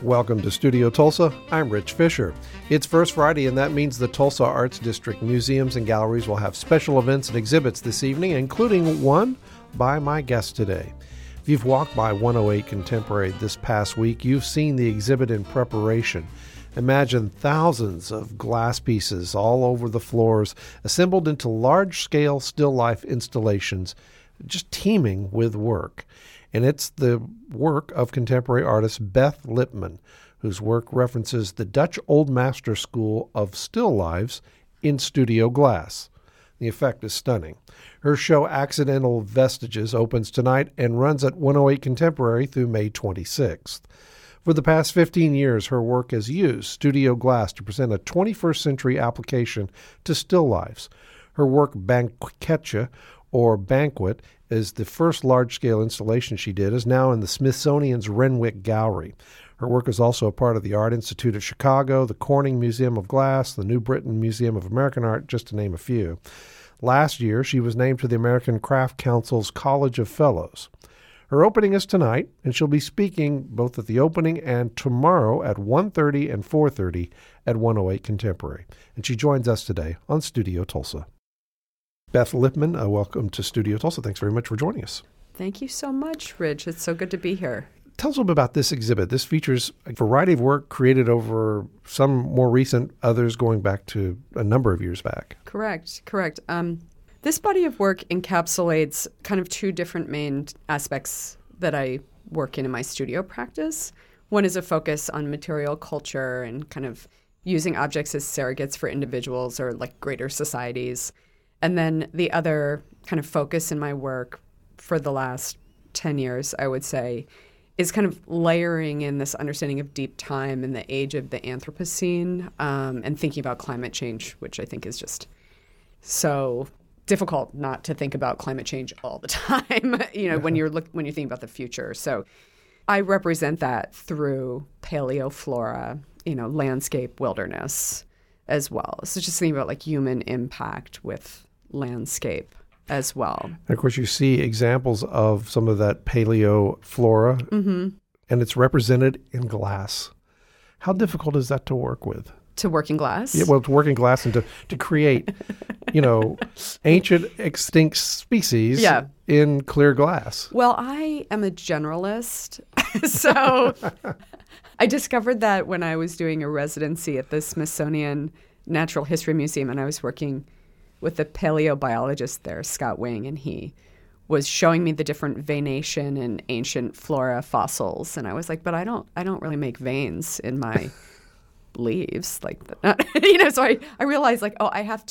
Welcome to Studio Tulsa. I'm Rich Fisher. It's First Friday, and that means the Tulsa Arts District museums and galleries will have special events and exhibits this evening, including one by my guest today. If you've walked by 108 Contemporary this past week, you've seen the exhibit in preparation. Imagine thousands of glass pieces all over the floors, assembled into large-scale still life installations, just teeming with work. And it's the work of contemporary artist Beth Lipman, whose work references the Dutch Old Master School of still lives in studio glass. The effect is stunning. Her show Accidental Vestiges opens tonight and runs at 108 Contemporary through May 26th. For the past 15 years, her work has used studio glass to present a 21st century application to still lives. Her work Banquetcha, or Banquet, is the first large-scale installation she did, is now in the Smithsonian's Renwick Gallery. Her work is also a part of the Art Institute of Chicago, the Corning Museum of Glass, the New Britain Museum of American Art, just to name a few. Last year, she was named to the American Craft Council's College of Fellows. Her opening is tonight, and she'll be speaking both at the opening and tomorrow at 1:30 and 4:30 at 108 Contemporary. And she joins us today on Studio Tulsa. Beth Lipman, welcome to Studio Tulsa. Thanks very much for joining us. Thank you so much, Rich. It's so good to be here. Tell us a little bit about this exhibit. This features a variety of work created over some more recent, others going back to a number of years back. Correct. This body of work encapsulates kind of two different main aspects that I work in my studio practice. One is a focus on material culture and kind of using objects as surrogates for individuals or like greater societies. And then the other kind of focus in my work for the last 10 years, I would say, is kind of layering in this understanding of deep time in the age of the Anthropocene and thinking about climate change, which I think is just so difficult not to think about climate change all the time, when you're thinking about the future. So I represent that through paleoflora, landscape, wilderness as well. So just thinking about like human impact with landscape as well. And of course, you see examples of some of that paleo flora, and it's represented in glass. How difficult is that to work with? To work in glass? Yeah, well, to work in glass and to create, ancient extinct species in clear glass. Well, I am a generalist, so I discovered that when I was doing a residency at the Smithsonian Natural History Museum, and I was working with the paleobiologist there, Scott Wing, and he was showing me the different veination and ancient flora fossils, and I was like, but I don't really make veins in my leaves, like So I realized like, I have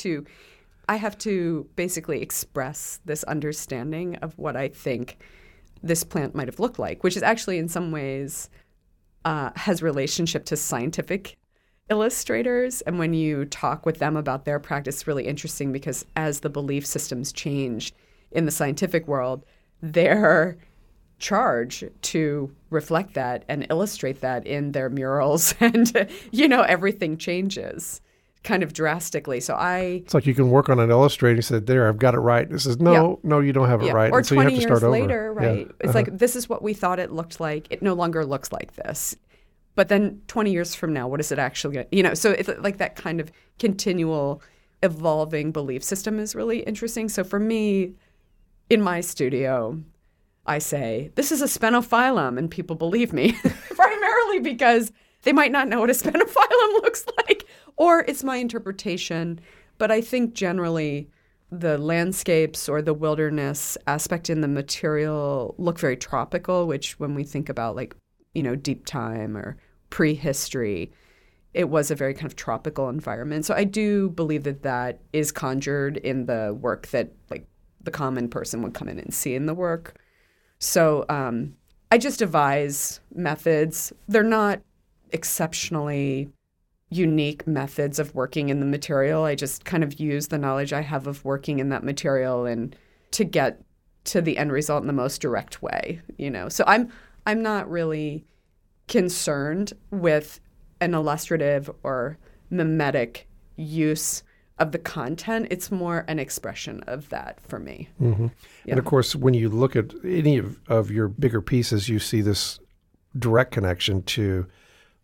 to basically express this understanding of what I think this plant might have looked like, which is actually in some ways has relationship to scientific illustrators. And when you talk with them about their practice, it's really interesting because as the belief systems change in the scientific world, their charge to reflect that and illustrate that in their murals and, everything changes kind of drastically. So it's like you can work on an illustrator and say, there, I've got it right. It says, no, you don't have it right. Or and so 20 you have to years start later, over. right? It's like, this is what we thought it looked like. It no longer looks like this. But then 20 years from now, what is it actually so it's like that kind of continual evolving belief system is really interesting. So for me, in my studio, I say, this is a Sphenophyllum, and people believe me, primarily because they might not know what a Sphenophyllum looks like, or it's my interpretation. But I think generally the landscapes or the wilderness aspect in the material look very tropical, which when we think about like, deep time or prehistory, it was a very kind of tropical environment. So I do believe that is conjured in the work that like the common person would come in and see in the work. So I just devise methods. They're not exceptionally unique methods of working in the material. I just kind of use the knowledge I have of working in that material and to get to the end result in the most direct way, So I'm not really concerned with an illustrative or mimetic use of the content. It's more an expression of that for me. Mm-hmm. Yeah. And of course, when you look at any of your bigger pieces, you see this direct connection to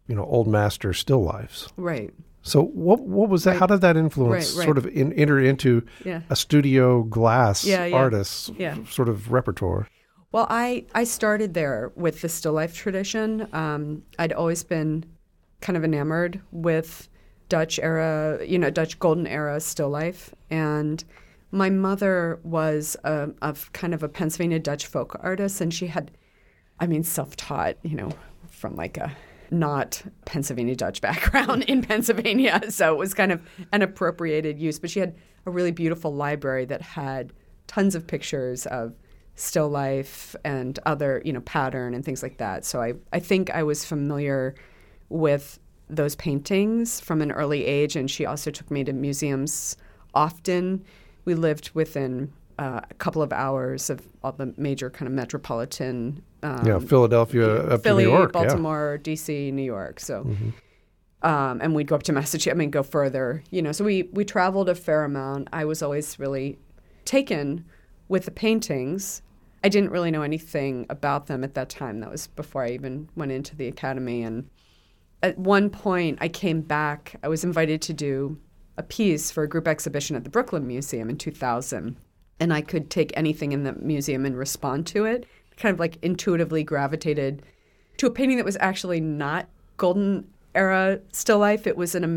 old master still lifes. Right. So what was that? Right. How did that influence Right. sort of enter into a studio glass artist's sort of repertoire? Well, I started there with the still life tradition. I'd always been kind of enamored with Dutch era, Dutch golden era still life. And my mother was a kind of a Pennsylvania Dutch folk artist, and she had, self-taught, from like a not Pennsylvania Dutch background in Pennsylvania. So it was kind of an appropriated use. But she had a really beautiful library that had tons of pictures of still life and other, pattern and things like that. So I think I was familiar with those paintings from an early age. And she also took me to museums often. We lived within a couple of hours of all the major kind of metropolitan Philadelphia up Philly, to New York. Baltimore, D.C., New York. So, and we'd go up to Massachusetts, go further, So we traveled a fair amount. I was always really taken with the paintings. I didn't really know anything about them at that time. That was before I even went into the academy. And at one point, I came back. I was invited to do a piece for a group exhibition at the Brooklyn Museum in 2000. And I could take anything in the museum and respond to it. Kind of like intuitively gravitated to a painting that was actually not golden era still life. It was he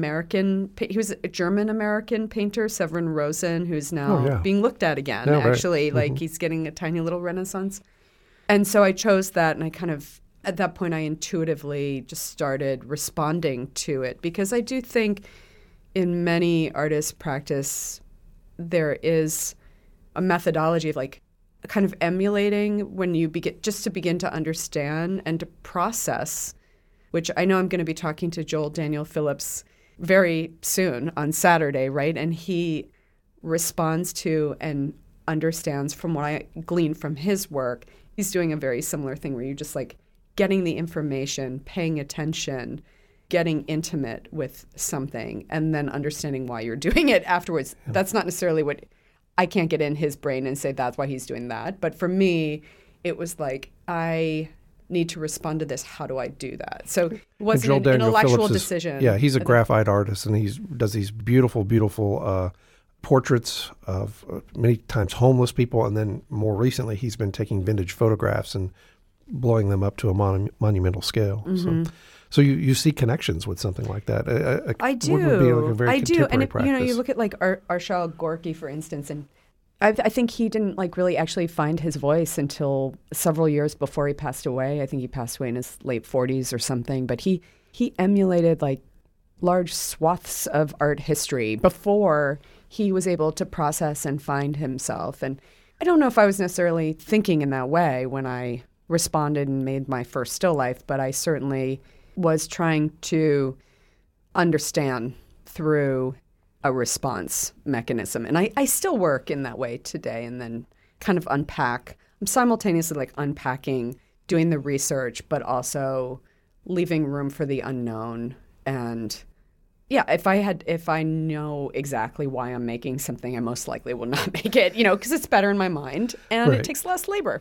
was a German-American painter, Severin Rosen, who's now being looked at again, actually. Right. Like he's getting a tiny little renaissance. And so I chose that, and I kind of, at that point, I intuitively just started responding to it, because I do think in many artists' practice, there is a methodology of like kind of emulating when you begin to understand and to process, which I know I'm going to be talking to Joel Daniel Phillips very soon on Saturday, right? And he responds to and understands from what I gleaned from his work. He's doing a very similar thing where you're just like getting the information, paying attention, getting intimate with something, and then understanding why you're doing it afterwards. Yeah. That's not necessarily what I can't get in his brain and say that's why he's doing that. But for me, it was like, I need to respond to this. How do I do that? So it wasn't an intellectual decision. Yeah, he's a graphite artist, and he does these beautiful, beautiful portraits of many times homeless people. And then more recently, he's been taking vintage photographs and blowing them up to a monumental scale. Mm-hmm. So you see connections with something like that. I do. What would be like a very I do. And practice. You look at like Arshile Gorky, for instance, and I think he didn't like really actually find his voice until several years before he passed away. I think he passed away in his late 40s or something. But he emulated like large swaths of art history before he was able to process and find himself. And I don't know if I was necessarily thinking in that way when I responded and made my first still life, but I certainly was trying to understand through a response mechanism. And I still work in that way today, and then kind of unpack. I'm simultaneously like unpacking, doing the research, but also leaving room for the unknown. And yeah, if I know exactly why I'm making something, I most likely will not make it, because it's better in my mind and It takes less labor.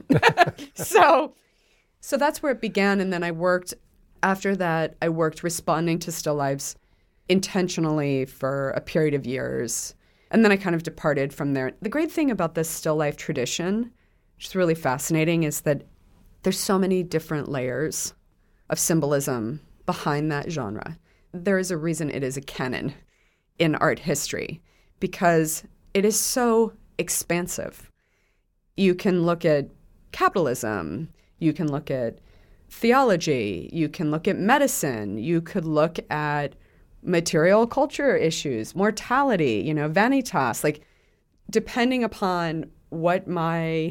So that's where it began. And then after that, I worked responding to still lifes intentionally for a period of years. And then I kind of departed from there. The great thing about this still life tradition, which is really fascinating, is that there's so many different layers of symbolism behind that genre. There is a reason it is a canon in art history, because it is so expansive. You can look at capitalism, you can look at theology, you can look at medicine, you could look at material culture issues, mortality, vanitas, like depending upon what my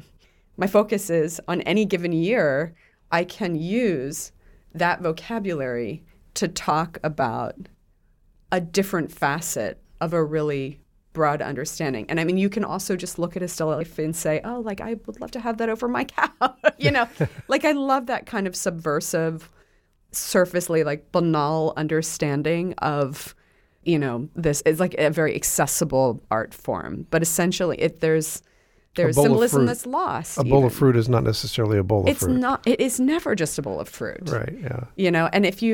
focus is on any given year, I can use that vocabulary to talk about a different facet of a really broad understanding. And I mean, you can also just look at a still life and say, oh, like I would love to have that over my cow. Like I love that kind of subversive, surfacely like banal understanding of, this is like a very accessible art form. But essentially there's symbolism that's lost. A bowl of fruit is not necessarily a bowl of fruit. It's not. It is never just a bowl of fruit. Right, yeah. And if you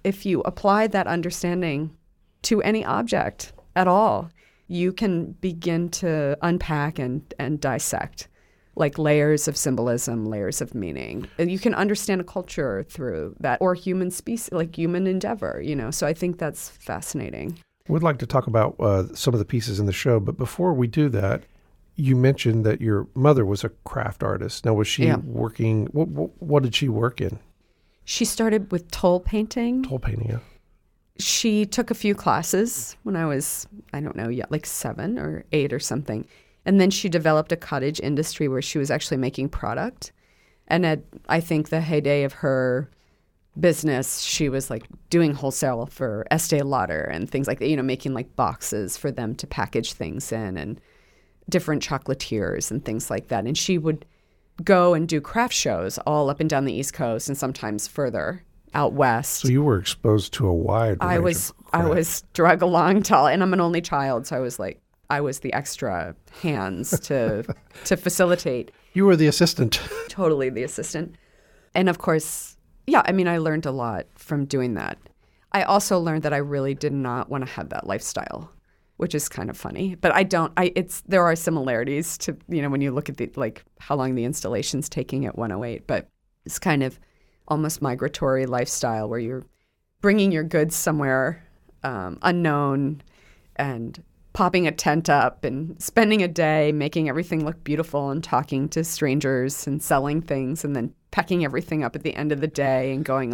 if you apply that understanding to any object at all, you can begin to unpack and dissect like layers of symbolism, layers of meaning. And you can understand a culture through that, or human species, like human endeavor, So I think that's fascinating. We'd like to talk about some of the pieces in the show, but before we do that, you mentioned that your mother was a craft artist. Now, was she working, what did she work in? She started with toll painting. Toll painting, yeah. She took a few classes when I was, I don't know yet, like 7 or 8 or something. And then she developed a cottage industry where she was actually making product. And at, I think, the heyday of her business, she was like doing wholesale for Estee Lauder and things like that, making like boxes for them to package things in and different chocolatiers and things like that. And she would go and do craft shows all up and down the East Coast and sometimes further out west. So you were exposed to a wide range I was drug along tall, and I'm an only child, so I was the extra hands to facilitate. You were the assistant. Totally the assistant. And of course, I learned a lot from doing that. I also learned that I really did not want to have that lifestyle, which is kind of funny. But there are similarities to, when you look at how long the installation's taking at 108, but it's kind of almost migratory lifestyle where you're bringing your goods somewhere unknown and popping a tent up and spending a day making everything look beautiful and talking to strangers and selling things and then packing everything up at the end of the day and going,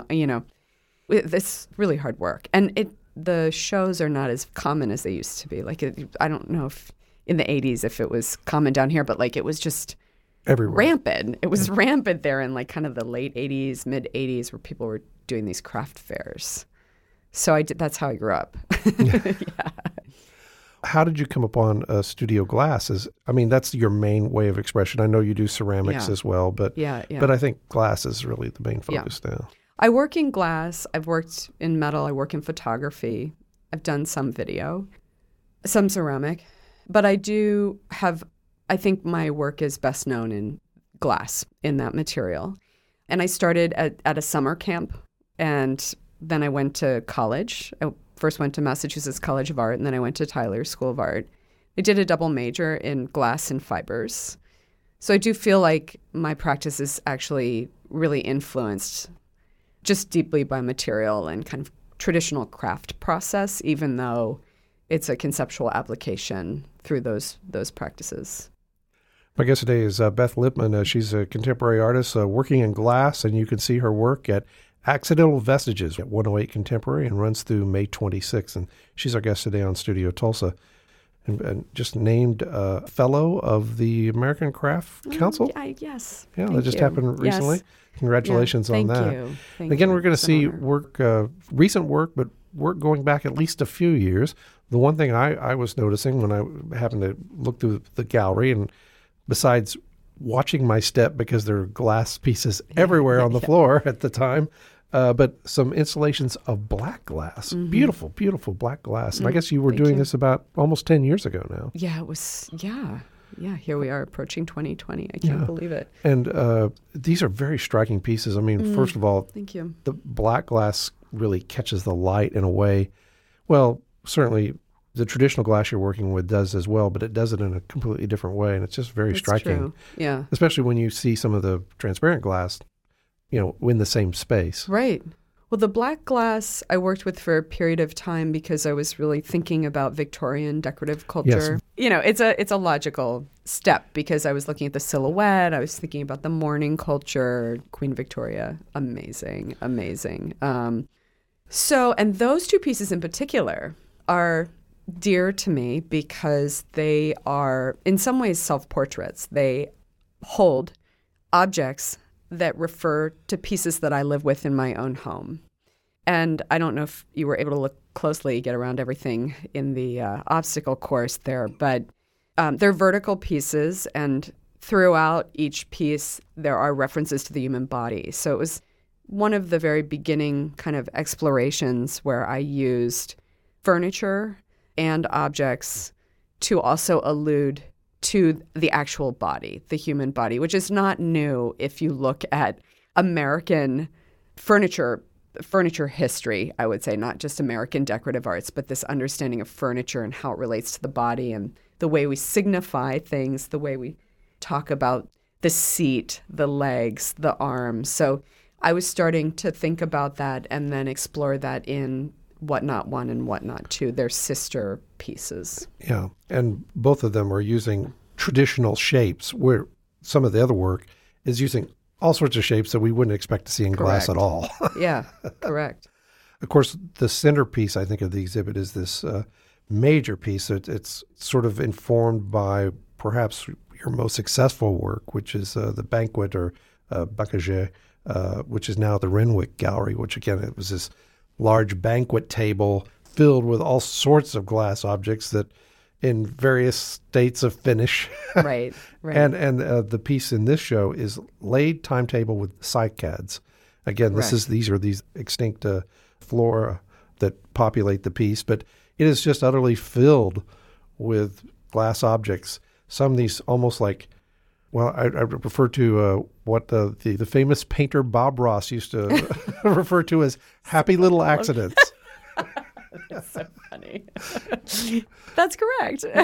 it's really hard work. And the shows are not as common as they used to be. I don't know if in the 80s if it was common down here, but it was just everywhere. Rampant. It was rampant there in kind of the late 80s, mid 80s where people were doing these craft fairs. So that's how I grew up. Yeah. How did you come upon studio glass? That's your main way of expression. I know you do ceramics as well, but but I think glass is really the main focus now. I work in glass. I've worked in metal. I work in photography. I've done some video, some ceramic. But I think my work is best known in glass, in that material. And I started at a summer camp, and then I went to college. I first went to Massachusetts College of Art, and then I went to Tyler School of Art. I did a double major in glass and fibers. So I do feel like my practice is actually really influenced just deeply by material and kind of traditional craft process, even though it's a conceptual application through those practices. My guest today is Beth Lipman. She's a contemporary artist working in glass, and you can see her work at Accidental Vestiges at 108 Contemporary and runs through May 26th. And she's our guest today on Studio Tulsa. And just named fellow of the American Craft Council. Yes. Yeah, that just happened recently. Yes. Congratulations on that. Thank Again, you. We're going to see work, recent work, but work going back at least a few years. The one thing I was noticing when I happened to look through the gallery, and besides watching my step because there are glass pieces everywhere on the floor at the time, but some installations of black glass, beautiful, beautiful black glass. And I guess you were doing this about almost 10 years ago now. Yeah, it was, yeah, here we are approaching 2020. I can't believe it. And these are very striking pieces. First of all, thank you. The black glass really catches the light in a way, well, certainly the traditional glass you're working with does as well, but it does it in a completely different way, and it's just very striking. True. Yeah. Especially when you see some of the transparent glass, in the same space. Right. Well, the black glass I worked with for a period of time because I was really thinking about Victorian decorative culture. Yes. It's a logical step because I was looking at the silhouette. I was thinking about the mourning culture, Queen Victoria, amazing. And those two pieces in particular are dear to me because they are, in some ways, self-portraits. They hold objects that refer to pieces that I live with in my own home. And I don't know if you were able to look closely, get around everything in the obstacle course there, but they're vertical pieces, and throughout each piece, there are references to the human body. So it was one of the very beginning kind of explorations where I used furniture and objects to also allude to the actual body, the human body, which is not new if you look at American furniture furniture history, I would say, not just American decorative arts, but this understanding of furniture and how it relates to the body and the way we signify things, the way we talk about the seat, the legs, the arms. So I was starting to think about that and then explore that in Whatnot 1 and Whatnot 2, their sister pieces. Yeah, and both of them are using traditional shapes, where some of the other work is using all sorts of shapes that we wouldn't expect to see in glass at all. Yeah, correct. Of course, the centerpiece, I think, of the exhibit is this major piece. It's sort of informed by perhaps your most successful work, which is the Banquet or Banquet, which is now at the Renwick Gallery, which, again, it was this large banquet table filled with all sorts of glass objects that in various states of finish. Right. And the piece in this show is laid timetable with cycads. Again, these are these extinct flora that populate the piece, but it is just utterly filled with glass objects. Some of these almost like, well, I refer to what the famous painter Bob Ross used to refer to as happy little accidents. That's so funny. That's correct. So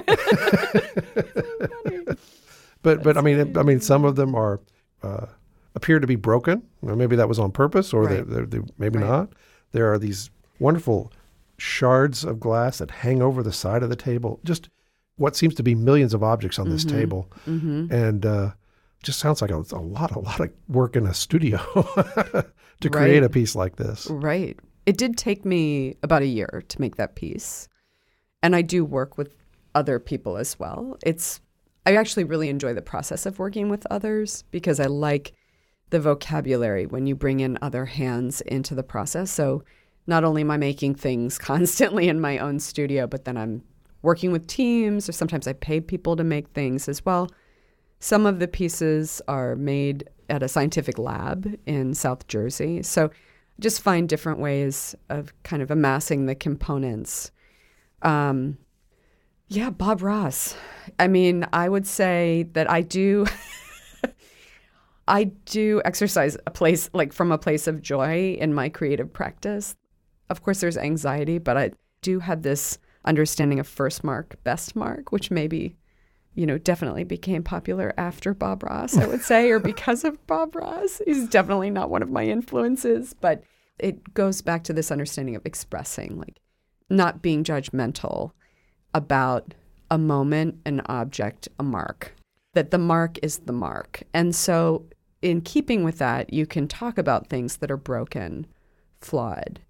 funny. But I mean, some of them are appear to be broken. Or maybe that was on purpose, or they maybe not. There are these wonderful shards of glass that hang over the side of the table. Just what seems to be millions of objects on this table, and just sounds like a lot of work in a studio to create a piece like this. Right. It did take me about a year to make that piece, and I do work with other people as well. I actually really enjoy the process of working with others because I like the vocabulary when you bring in other hands into the process. So not only am I making things constantly in my own studio, but then I'm working with teams, or sometimes I pay people to make things as well. Some of the pieces are made at a scientific lab in South Jersey. So just find different ways of kind of amassing the components. Yeah, Bob Ross. I mean, I would say that I do exercise from a place of joy in my creative practice. Of course, there's anxiety, but I do have this understanding of first mark, best mark, which maybe, definitely became popular after Bob Ross, I would say, or because of Bob Ross. He's definitely not one of my influences, but it goes back to this understanding of expressing, like not being judgmental about a moment, an object, a mark, that the mark is the mark. And so in keeping with that, you can talk about things that are broken, flawed,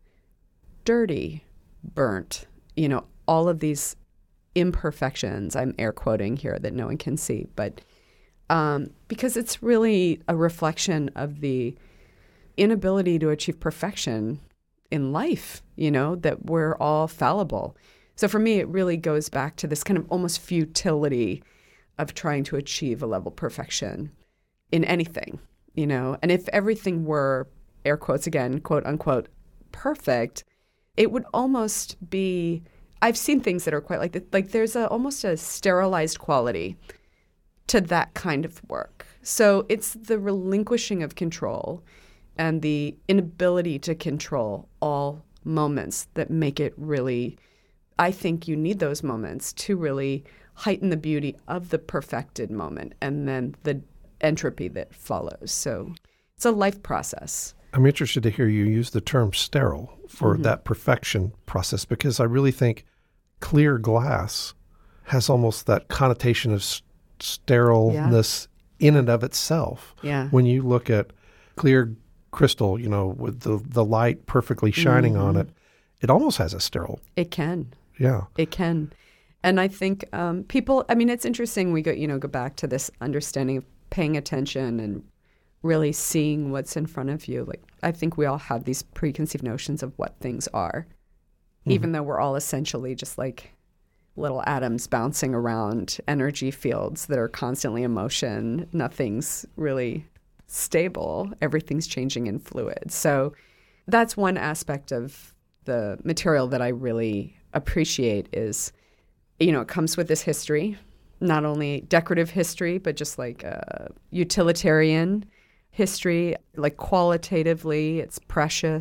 dirty, burnt, all of these imperfections. I'm air quoting here that no one can see, but because it's really a reflection of the inability to achieve perfection in life, that we're all fallible. So for me, it really goes back to this kind of almost futility of trying to achieve a level of perfection in anything, and if everything were, air quotes again, quote unquote, perfect, it would almost be, I've seen things that are quite like that. Like there's almost a sterilized quality to that kind of work. So it's the relinquishing of control and the inability to control all moments that make it really, I think you need those moments to really heighten the beauty of the perfected moment and then the entropy that follows. So it's a life process. I'm interested to hear you use the term sterile for that perfection process, because I really think clear glass has almost that connotation of sterileness in and of itself. Yeah. When you look at clear crystal, with the light perfectly shining on it, it almost has a sterile. It can. Yeah. It can. And I think people, it's interesting. We go back to this understanding of paying attention and really seeing what's in front of you. Like, I think we all have these preconceived notions of what things are, even though we're all essentially just like little atoms bouncing around energy fields that are constantly in motion. Nothing's really stable. Everything's changing in fluid. So that's one aspect of the material that I really appreciate is, it comes with this history, not only decorative history, but just like utilitarian history, like qualitatively, it's precious,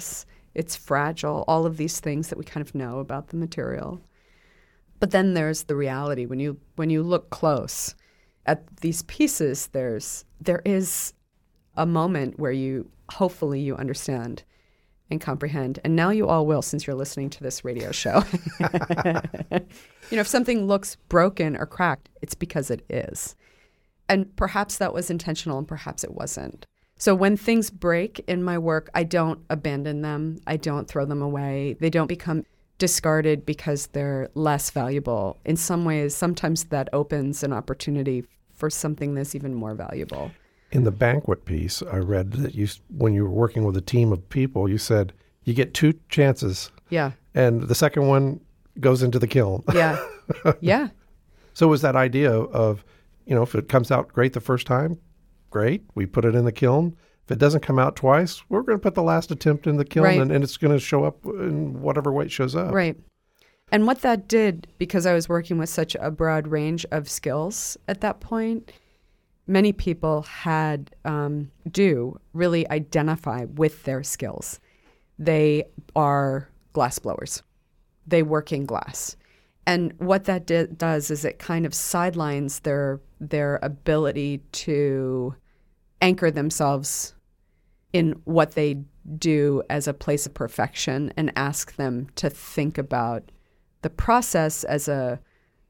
it's fragile, all of these things that we kind of know about the material. But then there's the reality. When you look close at these pieces, there is a moment where hopefully you understand and comprehend. And now you all will, since you're listening to this radio show. If something looks broken or cracked, it's because it is. And perhaps that was intentional and perhaps it wasn't. So when things break in my work, I don't abandon them. I don't throw them away. They don't become discarded because they're less valuable. In some ways, sometimes that opens an opportunity for something that's even more valuable. In the banquet piece, I read that when you were working with a team of people, you said you get 2 chances. Yeah. And the second one goes into the kiln. Yeah. Yeah. So was that idea of, if it comes out great the first time, great, we put it in the kiln. If it doesn't come out twice, we're going to put the last attempt in the kiln, right. and it's going to show up in whatever way it shows up. Right. And what that did, because I was working with such a broad range of skills at that point, many people do really identify with their skills. They are glass blowers. They work in glass. And what that does is it kind of sidelines their ability to anchor themselves in what they do as a place of perfection and ask them to think about the process as a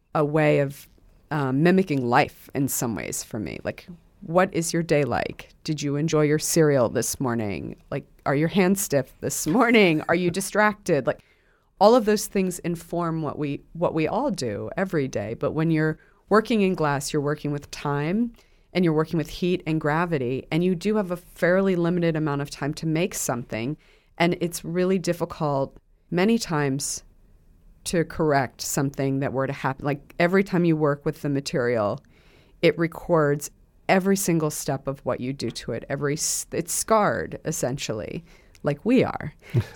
way of mimicking life in some ways for me. Like, what is your day like? Did you enjoy your cereal this morning? Like, are your hands stiff this morning? Are you distracted? Like, all of those things inform what we all do every day. But when you're working in glass, you're working with time and you're working with heat and gravity, and you do have a fairly limited amount of time to make something. And it's really difficult many times to correct something that were to happen. Like, every time you work with the material, it records every single step of what you do to it. It's scarred, essentially, like we are.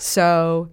So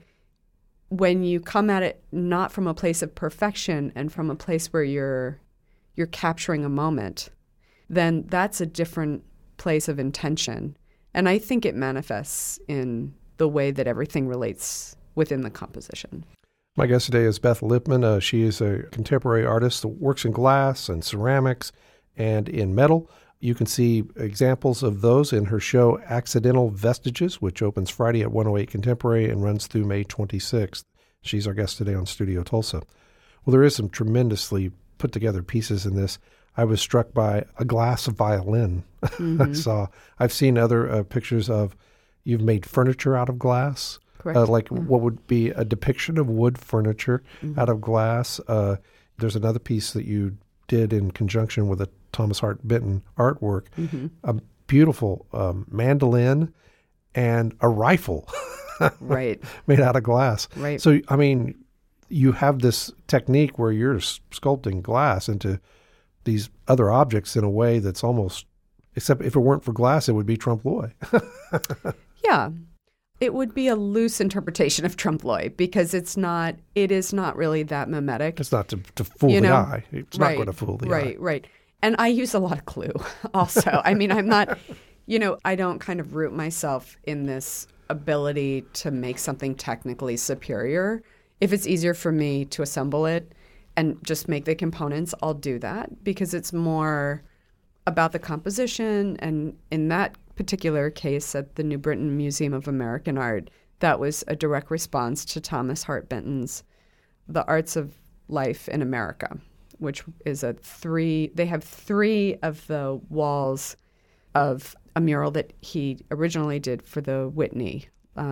when you come at it not from a place of perfection and from a place where you're capturing a moment, then that's a different place of intention. And I think it manifests in the way that everything relates within the composition. My guest today is Beth Lipman. She is a contemporary artist that works in glass and ceramics and in metal. You can see examples of those in her show Accidental Vestiges, which opens Friday at 108 Contemporary and runs through May 26th. She's our guest today on Studio Tulsa. Well, there is some tremendously put together pieces in this. I was struck by a glass violin. Mm-hmm. I've seen other pictures of, you've made furniture out of glass. Correct. What would be a depiction of wood furniture out of glass. There's another piece that you did in conjunction with a Thomas Hart Benton artwork, a beautiful mandolin and a rifle right, made out of glass. Right. So, I mean, you have this technique where you're sculpting glass into these other objects in a way that's almost, except if it weren't for glass, it would be trompe l'oeil. Yeah. It would be a loose interpretation of trompe l'oeil because it is not really that mimetic. It's not to fool the eye. It's not going to fool the eye. Right. And I use a lot of glue also. I mean, I'm not, I don't kind of root myself in this ability to make something technically superior. If it's easier for me to assemble it and just make the components, I'll do that because it's more about the composition. And in that particular case at the New Britain Museum of American Art, that was a direct response to Thomas Hart Benton's The Arts of Life in America, which is they have 3 of the walls of a mural that he originally did for the Whitney,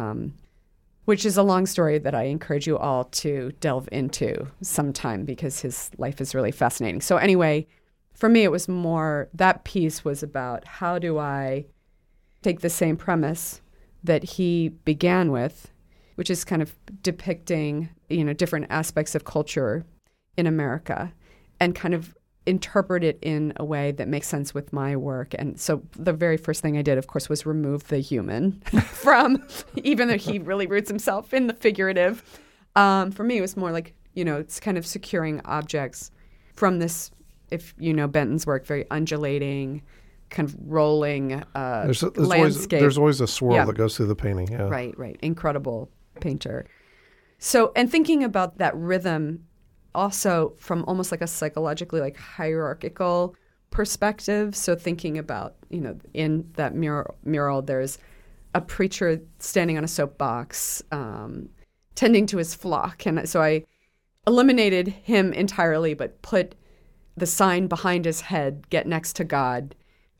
which is a long story that I encourage you all to delve into sometime because his life is really fascinating. So anyway, for me, it was more, that piece was about how do I take the same premise that he began with, which is kind of depicting, different aspects of culture in America, and kind of interpret it in a way that makes sense with my work. And so the very first thing I did, of course, was remove the human from, even though he really roots himself in the figurative. For me, it was more like, it's kind of securing objects from this, if you know Benton's work, very undulating, kind of rolling landscape. There's always a swirl that goes through the painting. Yeah. Right. Incredible painter. So, and thinking about that rhythm also from almost like a psychologically like hierarchical perspective. So thinking about, in that mural, there's a preacher standing on a soapbox, tending to his flock. And so I eliminated him entirely, but put the sign behind his head, "Get next to God,"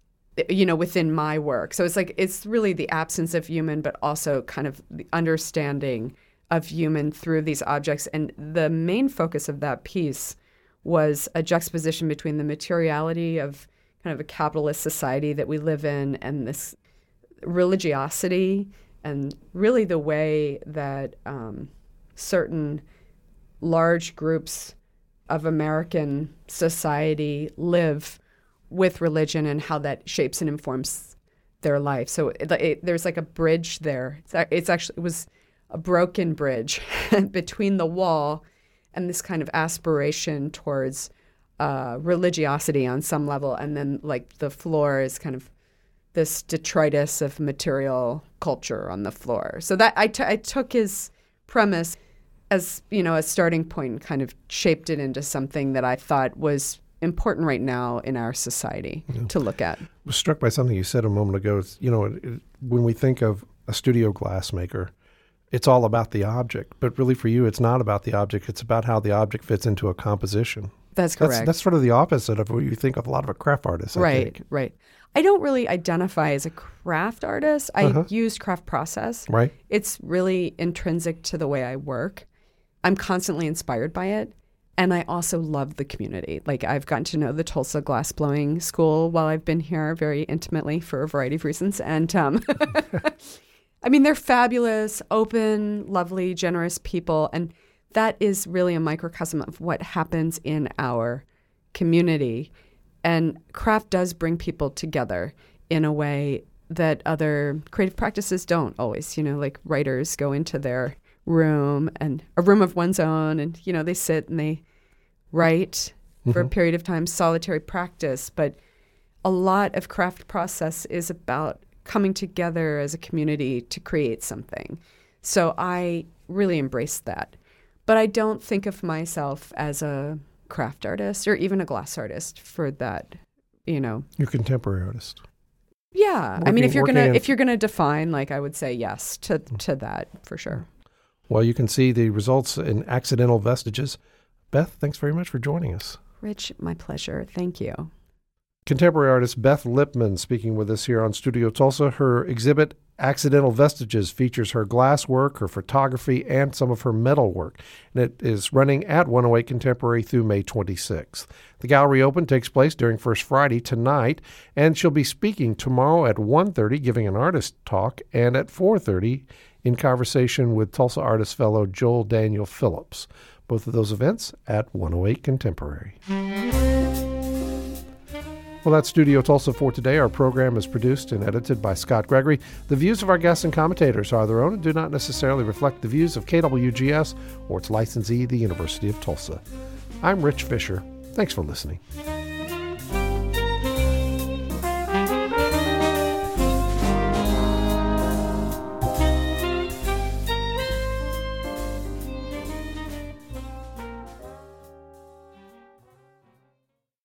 within my work. So it's really the absence of human, but also kind of the understanding of human through these objects. And the main focus of that piece was a juxtaposition between the materiality of kind of a capitalist society that we live in and this religiosity, and really the way that certain large groups of American society live with religion and how that shapes and informs their life. So there's like a bridge there. It was a broken bridge between the wall and this kind of aspiration towards religiosity on some level, and then like the floor is kind of this detritus of material culture on the floor. So that I took his premise as a starting point and kind of shaped it into something that I thought was important right now in our society to look at. I was struck by something you said a moment ago. When we think of a studio glassmaker, it's all about the object, but really for you, it's not about the object. It's about how the object fits into a composition. That's correct. That's sort of the opposite of what you think of a lot of a craft artist. Right. I don't really identify as a craft artist. I use craft process. Right. It's really intrinsic to the way I work. I'm constantly inspired by it. And I also love the community. Like, I've gotten to know the Tulsa Glassblowing School while I've been here very intimately for a variety of reasons. And I mean, they're fabulous, open, lovely, generous people. And that is really a microcosm of what happens in our community. And craft does bring people together in a way that other creative practices don't always. Like writers go into their room, and a room of one's own, and, they sit and they write for a period of time, solitary practice. But a lot of craft process is about coming together as a community to create something. So I really embraced that. But I don't think of myself as a craft artist or even a glass artist for that, You're a contemporary artist. Yeah. I mean, if you're gonna define, like, I would say yes to that for sure. Well, you can see the results in Accidental Vestiges. Beth, thanks very much for joining us. Rich, my pleasure. Thank you. Contemporary artist Beth Lipman speaking with us here on Studio Tulsa. Her exhibit, Accidental Vestiges, features her glass work, her photography, and some of her metal work. And it is running at 108 Contemporary through May 26th. The gallery open takes place during First Friday tonight, and she'll be speaking tomorrow at 1:30, giving an artist talk, and at 4:30 in conversation with Tulsa artist fellow Joel Daniel Phillips. Both of those events at 108 Contemporary. Well, that's Studio Tulsa for today. Our program is produced and edited by Scott Gregory. The views of our guests and commentators are their own and do not necessarily reflect the views of KWGS or its licensee, the University of Tulsa. I'm Rich Fisher. Thanks for listening.